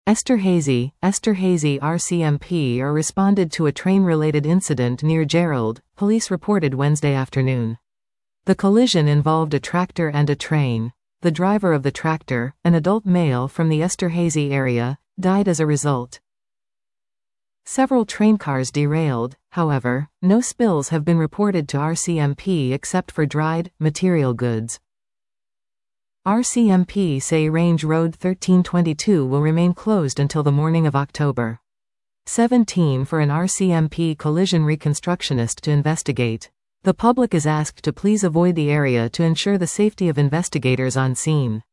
Esterhazy RCMP responded to a train-related incident near Gerald, police reported Wednesday afternoon. The collision involved a tractor and a train. The driver of the tractor, an adult male from the Esterhazy area, died as a result. Several train cars derailed, however, no spills have been reported to RCMP except for dried, material goods. RCMP say Range Road 1322 will remain closed until the morning of October 17 for an RCMP collision reconstructionist to investigate. The public is asked to please avoid the area to ensure the safety of investigators on scene.